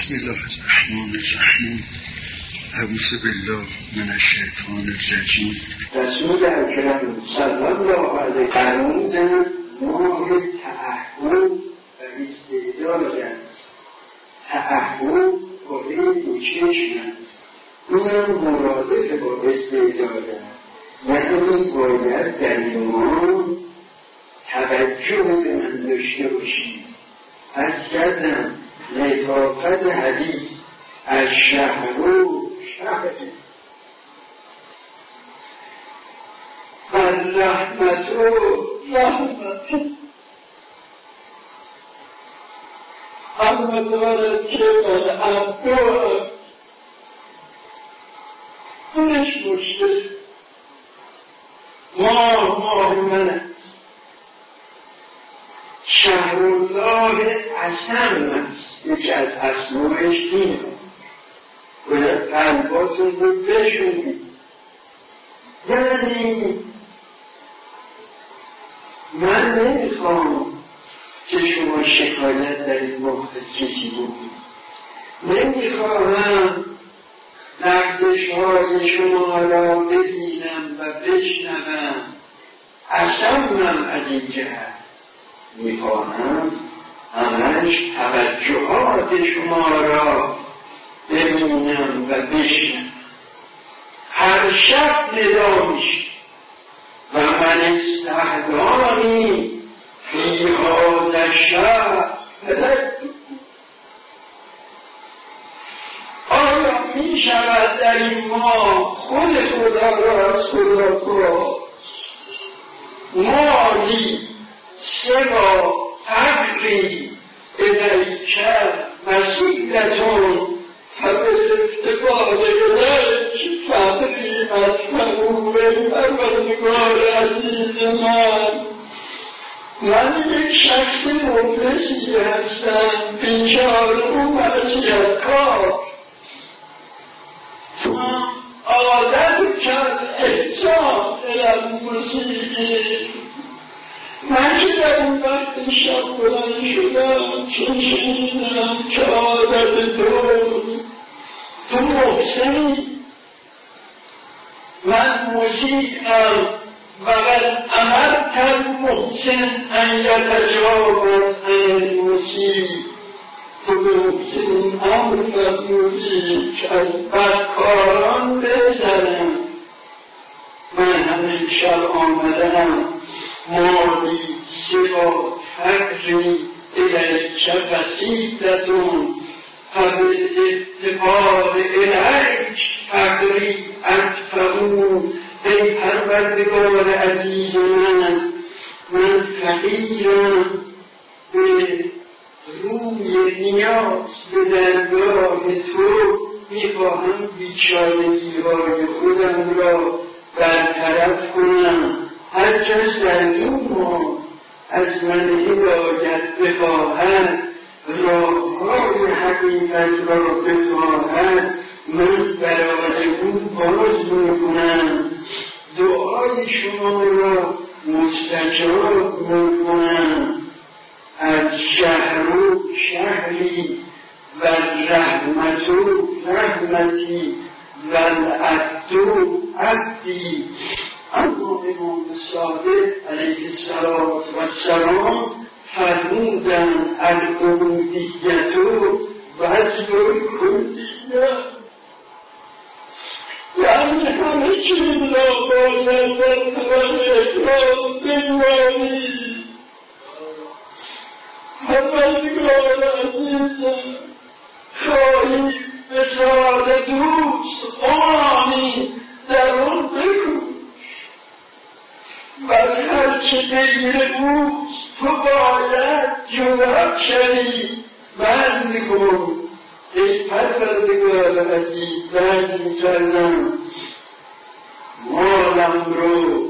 بسم الله الرحمن الرحیم. اعوذ بالله من الشیطان الرجیم. رسول اکرم صلی الله علیه فرمودند ماه تعهد و استعداد است. تعهد با این چشم است، اینم مرادف با استعداد است. یعنی باید در ایمان توجه به من داشته باشید. از کردم لطافت حدیث از شهرو شهره و رحمتو رحمتی همه دارد که من عبدو اینش مشکل ماه من است. شهرالله حسن است، یکی از اسمایش اینه. باید قلباتون رو بشونید. یعنی من نمیخوام که شما شکایت در این ماه از کسی بکنید. نمیخواهم لغزش های شما را ببینم و بشنوم. اصمم از این جهت میخواهم همش توجهات شما را ببینم و بشنم. هر شب ندا میشه و من استهدانی فی هذا الشهر. آیا میشود در این ماه خود خدا را از خدا خواست؟ مالی سوا فقری الیک وسیلتون فبالافتقار الیک فقری مطمئون پروردگار عزیز من یک شخص مفلسی هستم، بیچاره و معصیتکار. عادت کرد احسان المسیء. من که در اون وقت شب بلند شدم چون شنیدم که عادت تو محسنی، من مسیعم و قد امرت المحسن ان یتجاوز عن المسیء. تو به محسن امر فرمودی که از بدکاران بگذرم. من همین شب آمدم مالی سوا فقری الیک وسیلتون فبالافتقار الیک فقری ادفعون. ای پروردگار عزیز من فقیرم، به روی نیاز به درگاه تو میخواهم بیچارگی‌های خودم را برطرف کنم. هر کس در این ماه از من هدایت بخواهد، راه‌های حقیقت را بخواهد، من برای او باز میکنم. دعای شما را مستجاب میکنم. از شهرو شهری و رحمتو رحمتی و العبدو عبدی. اما امام صادق علیه السلام فرمودن العبودیتو وجب کلیه. یعنی همه چیز را باید در طرف اخلاص بنمایی. پروردگار عزیزم خواهی وصال دوست قرآنی در آن بکوش و از هرچه بگیر اوست تو باید جواب شدی. وزن کن ای پروردگار عزیز، وزن کردم مالم رو،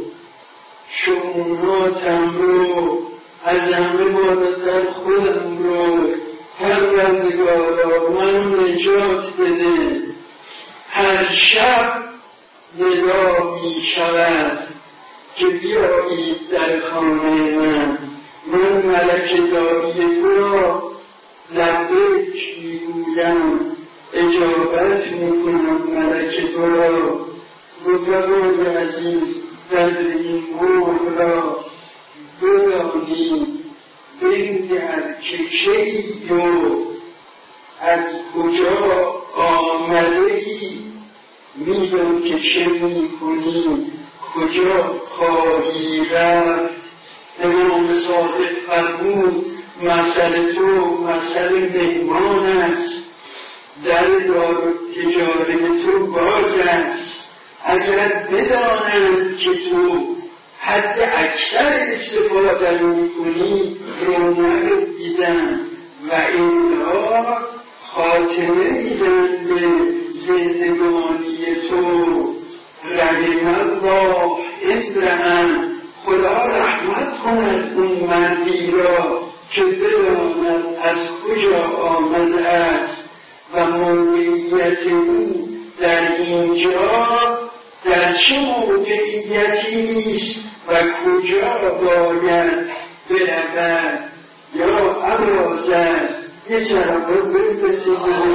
شؤوناتم رو، از همه بالاتر خودم رو. پروردگارا من نجات بده. هر شب ندا می شود که بیایید در خانه من ملک داری تو را لبیک میگویم. گویم اجابت میکنم ملک تو را، رفقای عزیز در این مرغ را بدانی بنگر که کی و از کجا آمده ای، میدان که چه میکنی کجا خواهی رفت. امام صادق فرمود مسئله تو مسئله مهمان است، در دار تجارت تو باز است. اگر بدانند که تو حد اکثر استفاده میکنی رونق دیدن و اینها خاتمه میدن به زندگانی تو. رحم الله ابراهیم، خدا رحمت کند اون مردی را که بداند از کجا آمده است و موقعیت او در اینجا در چه موقعیتی است و کجا باید برود. یا ابرازد یه چرابه بپسید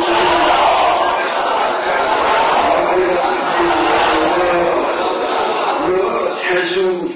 لا تزود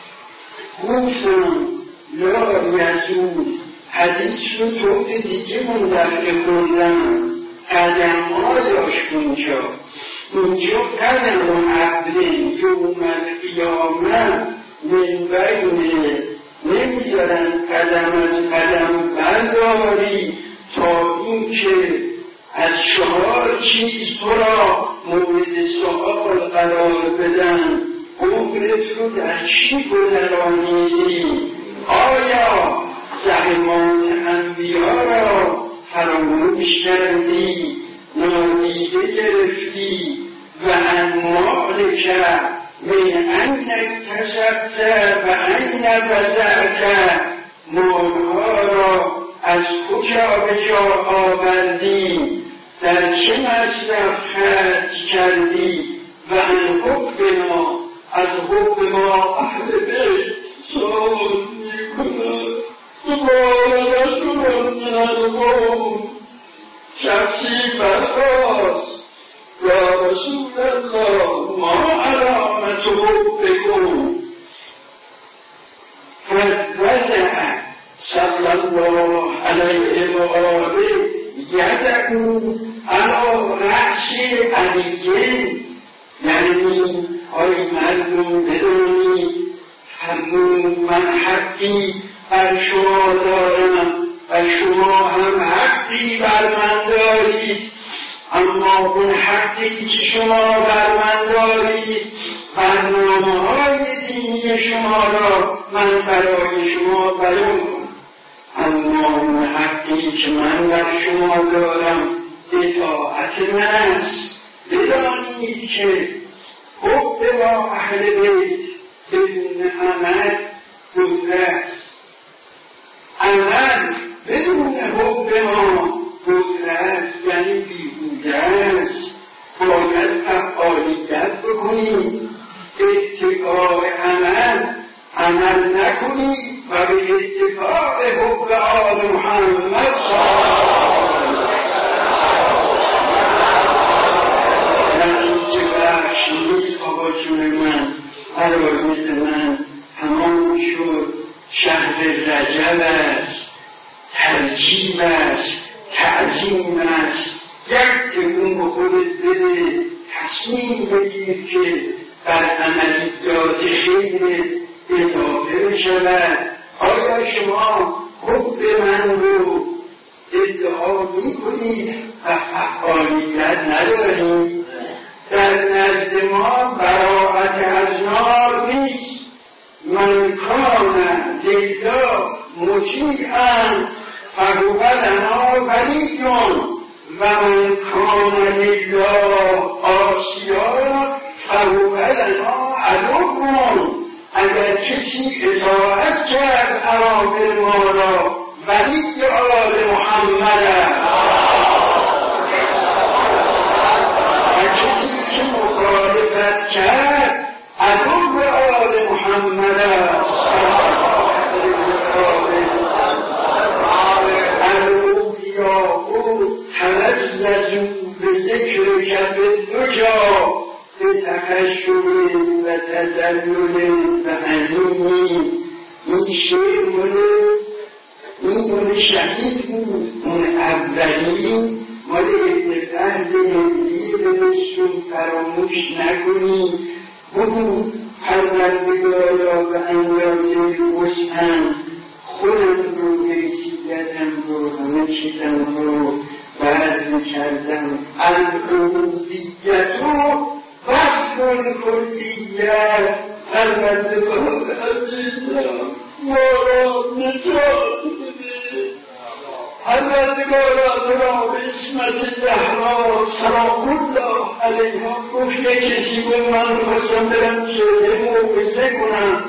گفتم لا یزود. حدیث رو طور دیگه مندرک خوندم، قدم ها داشت اونجا قدم عبدین یوم القیامه من بین نمیذارن قدم از قدم برداری تا این که از 4 چیز تو را مورد سؤال قرار بدن. عمرت رو در چی گذرانیدی؟ آیا زحمات انبیا را فراموش کردی؟ نادیده گرفتی؟ و انمالک من این اکتسبت و این بزعت، مالها را از کجا به جا آوردی؟ در چه مصرف خرج کردی؟ و ان حبنا، از حب ما اهل بیت سوال میکنند. دوباره رسولان من القوم، شخصی برخواست یا رسول الله ما علامت حبکم، فوضع صلی الله علیه و آله یدعو علی رأس علیه. یعنی آی مردم بدونی فرمود من حقی بر شما دارم و شما هم حقی بر من دارید، اما اون حقی که شما بر من دارید برنامه‌های دینی شما را من برای شما بیان کنم، اما اون حقی که من بر شما دارم اطاعت من است. بدانید که حب با اهل بیت بدون عمل گذر است، عمل بدون حب ما گذر است، یعنی بیهوده است. باید فعالیت بکنید، اتباع عمل نکنید و به اتباع حب آل محمد نیست. آقا جون من عراض من تمام شد. شهر رجب است، ترجیب است، تعظیم است. یک تکون به خودت بده، تصمیم بگیر که بر عملیات خیر اضافه بشود. آیا شما حب من رو ادعا میکنید و فعالیت ندارید؟ در نزد ما براءت از نار نیست. من کان لله مطیعا فهو لنا ولی و من کان لله عاصیا فهو لنا عدو. اگر کسی اطاعت کرد اوامر ما را ولی آل محمد کرد عدو آل محمد است. عدو یا او طلب از او به ذکر کف دو جا به تخشب و تذلل و حنینی. این شعر مال شهید بود، اون اولی مال ابن فرد هندی بهشون فراموش نکنی. بگو پروردگارا به اندازه وسعم خودم رو حیثیتم رو همه چیزم رو بذل کردم. العبودیت و وصل کلیت. پروردگار عزیزم ما را نجات بده. پروردگارا تو را به اسمت زهرا سلام الله علیها گفت یک کسی به من خواستم برم که یه موعظه کنم.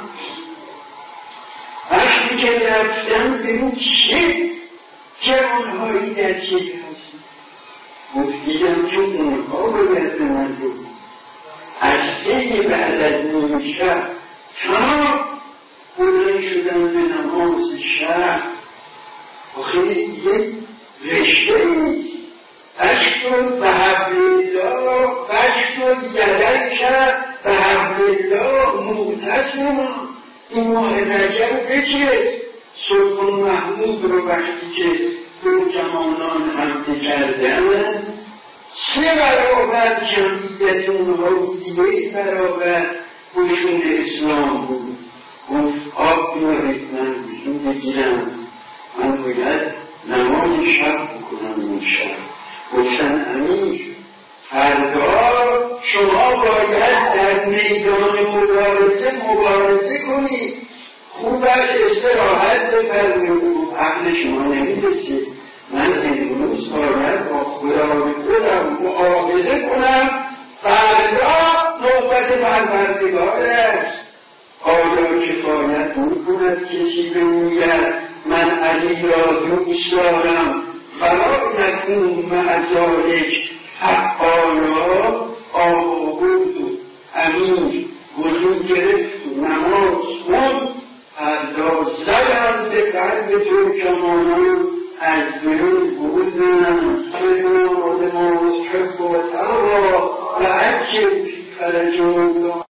وقتی که رفتم ببین چه جوانهایی در چه هستن. گفت دیدم که اونها باید به من رو از 3 بعد از نیم شب تا بلند شدن به نماز شب. آخه یک رشته نیست. اشتون به حبل الله فشتون یدک کرد به حبل الله معتصما. این ماه رجب بچه سلطان محمود رو وقتی که دو جمانان حمله کردن 3 برابر جمعیت اونها بود، 1 برابر بشون اسلام بود. گفت آب بیارید من بشون بگیرم، من باید نماز شب بکنم این شب. گفتن امیر فردا شما باید در میدان مبارزه کنید. خوب است استراحت بفرمایید. عقل شما نمیرسه. من امروز باید با خدای خودم معاهده کنم فردا نوبت پروردگار است. آیا کفایت می‌کند کسی بگوید من علی را دوست دارم ولا یکون مع ذلک فعالا؟ آقا بود و امیر وضو گرفت و نماز خوند. فردا زدن به قلب ترکمانان از بیرون بودن خیلی آدم از حب و تقوا و عجب فی فرج الله.